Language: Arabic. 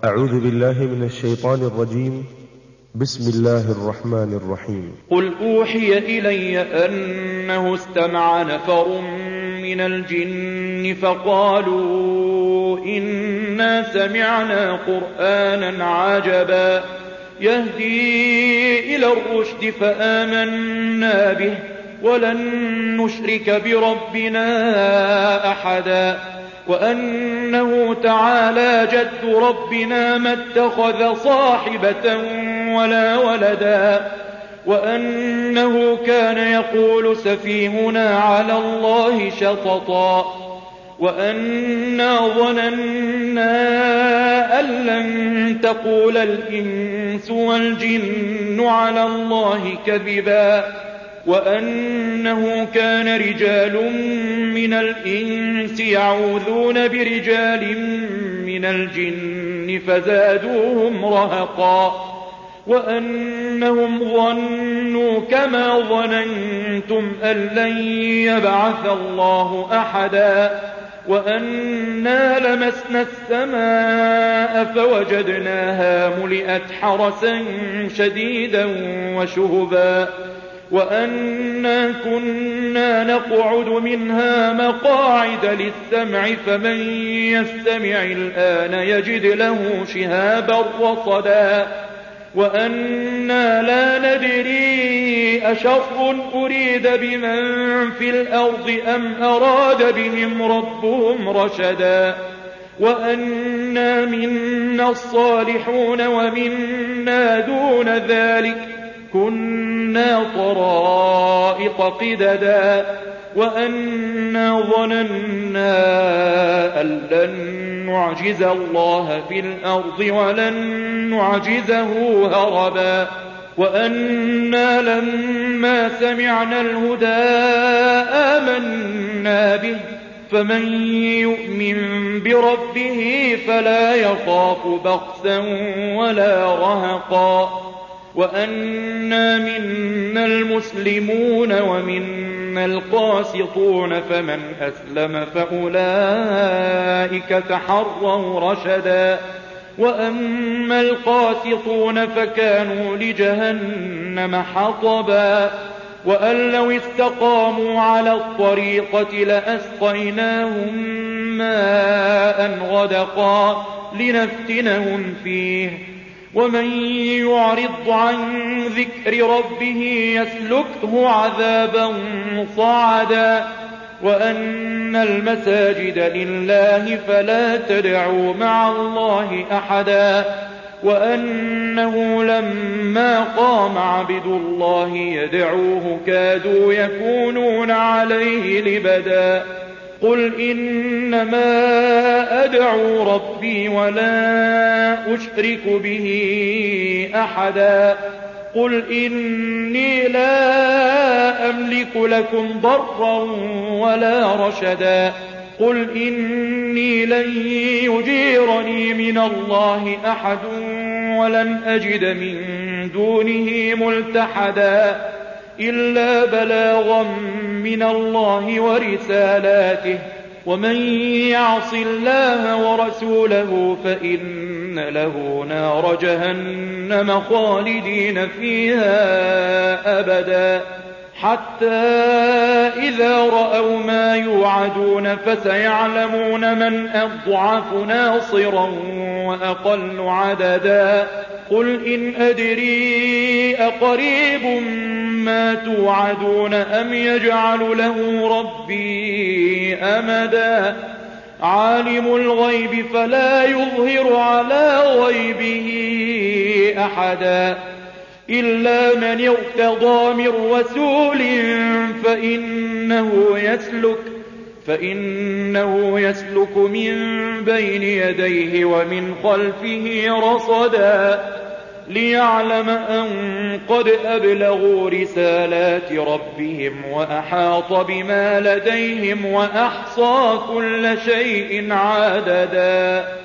أعوذ بالله من الشيطان الرجيم. بسم الله الرحمن الرحيم. قل أوحي إلي أنه استمع نفر من الجن فقالوا إنا سمعنا قرآنا عجبا يهدي إلى الرشد فآمنا به ولن نشرك بربنا أحدا وأنه تعالى جد ربنا ما اتخذ صاحبة ولا ولدا وأنه كان يقول سفيهنا على الله شططا وأنا ظننا أن لن تقول الإنس والجن على الله كذبا وأنه كان رجال من الإنس يعوذون برجال من الجن فزادوهم رهقا وأنهم ظنوا كما ظننتم أن لن يبعث الله أحدا وأنا لمسنا السماء فوجدناها ملئت حرسا شديدا وشهبا وأنا كنا نقعد منها مقاعد للسمع فمن يستمع الآن يجد له شهابا رصدا وأنا لا ندري أشر أريد بمن في الأرض أم أراد بهم ربهم رشدا وأنا منا الصالحون ومنا دون ذلك كنا طرائق قددا وأنا ظننا أن لن نعجز الله في الأرض ولن نعجزه هربا وأنا لما سمعنا الهدى آمنا به فمن يؤمن بربه فلا يخاف بخسا ولا رهقا وأنا منا المسلمون ومنا القاسطون فمن أسلم فأولئك تحروا رشدا وأما القاسطون فكانوا لجهنم حطبا وأن لو استقاموا على الطريقة لأسقيناهم ماء غدقا لنفتنهم فيه ومن يعرض عن ذكر ربه يسلكه عذابا صعدا وأن المساجد لله فلا تدعوا مع الله أحدا وأنه لما قام عبد الله يدعوه كادوا يكونون عليه لبدا قل إنما أدعو ربي ولا أشرك به أحدا قل إني لا أملك لكم ضرا ولا رشدا قل إني لن يجيرني من الله أحد ولن أجد من دونه ملتحدا إلا بلاغا من الله ورسالاته ومن يعص الله ورسوله فإن له نار جهنم خالدين فيها أبدا حتى إذا رأوا ما يوعدون فسيعلمون من أضعف ناصرا وأقل عددا قل إن أدري أقريب ما توعدون أم يجعل له ربي أمدا عالم الغيب فلا يظهر على غيبه أحدا إلا من ارتضى من رسول فإنه يسلك من بين يديه ومن خلفه رصدا ليعلم أن قد أبلغوا رسالات ربهم وأحاط بما لديهم وأحصى كل شيء عددا